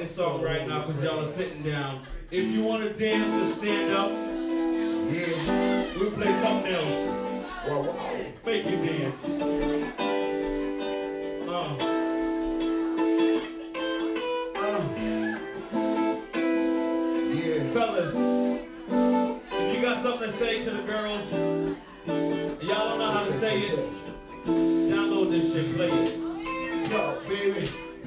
this song right now because y'all are sitting down. If you want to dance, just stand up. Yeah. We'll play something else. Wow. Make you dance. Yeah. Fellas, if you got something to say to the girls, and y'all don't know how to say it, download this shit, play it. Yo, baby,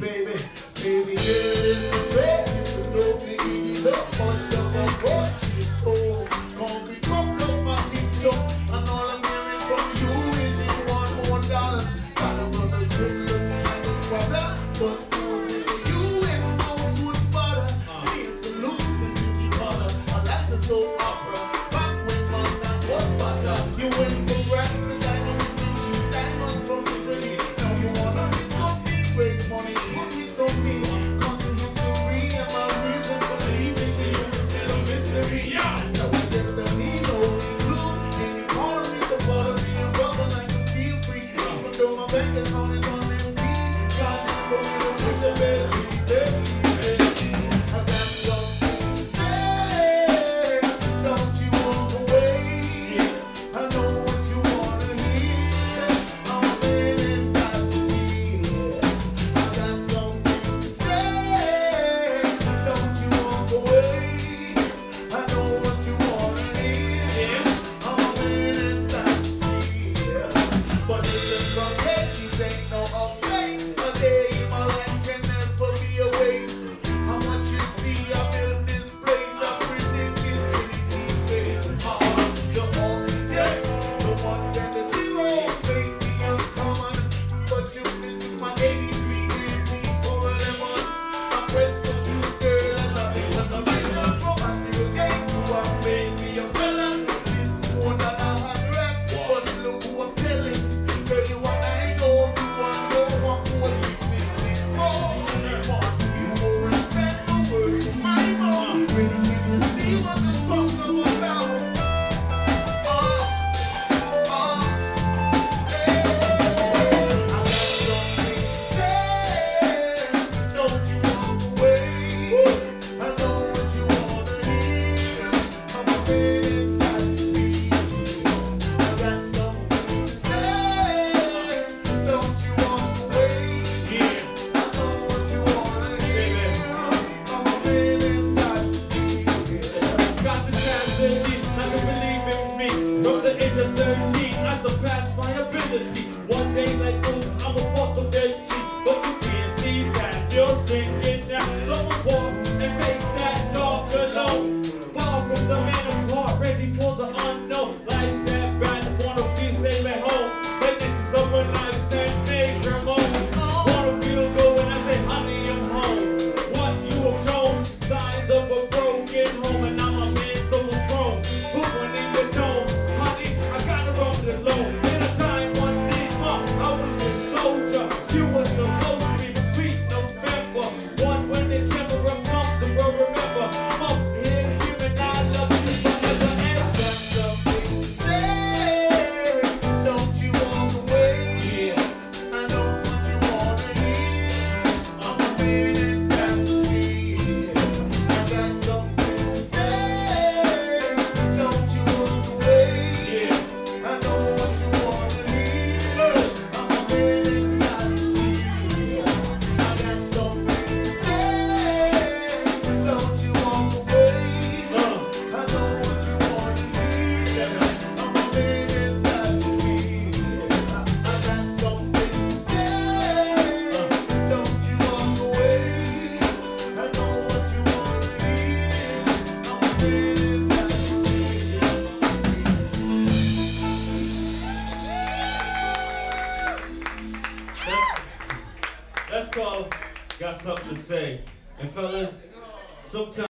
girl, it's a no biggie, up, much of a coach. Oh, gonna be fucked up my TikToks, and all I'm hearing from you is you want more dollars. Got a brother drip looking like a squatter, but it was for you and most would butter. Need some loops and beauty color. I like the soap opera, back when man was butter. You went from rats to diamonds and cheap diamonds from Tiffany. Now you wanna be something, raise money, put it on me. Cause in history and my reason for leaving you is still a mystery. Now we just don't need no blue. And you call me the butter, be a brother like you feel free. Even though my bank account is on empty, God never will push a better leave. I got something to say. Don't you walk away. I know what you wanna hear. I'm feeling got to be. I got something to say. Don't you walk away. I know what you wanna hear. I'm feeling got to be. But listen from me, this ain't no update. A day in my life can never be a waste. How much you see, I built this place. I predicted anything. The all day, the ones and the zeros, baby, I'm coming. But you're missing my 83 green tea for a lemon. I press for you, girl, as I think when the lights are from I see you gang, so I made me a fella. This one that I had rap, but look who I'm telling. Girl, you want I know you want no 14664. You won't respect my words, my mom. Really need to see what the fuck I'm about. Don't you walk away. I know what you wanna hear. I'm a man that's free. I got something to say. Don't you walk away. I know what you wanna hear. I'm a man that's free. Got the capacity, not to believe in me. From the age of 13, I surpassed my ability. One day like this, I'm a walk of Dead Sea. But you can't see past your thinking now. Don't walk and face that dark alone. Far from the man apart, ready for the unknown. Life's that bad, wanna be safe at home. But this is someone nice and make Ramon. Wanna feel good when I say, honey, I'm home. What you have shown, signs of a broken home. And I'm a man so grown. Put one in your dome. Honey, I gotta run it alone. In a time one need more, I was a soldier. You were supposed to be sweet November. One when the camera comes, the world remember. Up here screaming, I love you forever and Got something to say. Don't you walk away. I know what you wanna hear. I'm a man that's free. I got something to say. Don't you walk away. I know what you wanna hear. I'm a man that's free. I got something to say. Don't you walk away. I know what you wanna hear. I'm a man that's free. I got something to say. Don't you walk away. I know what you wanna hear. I'm a man that's That's called Got Something to Say. And fellas, sometimes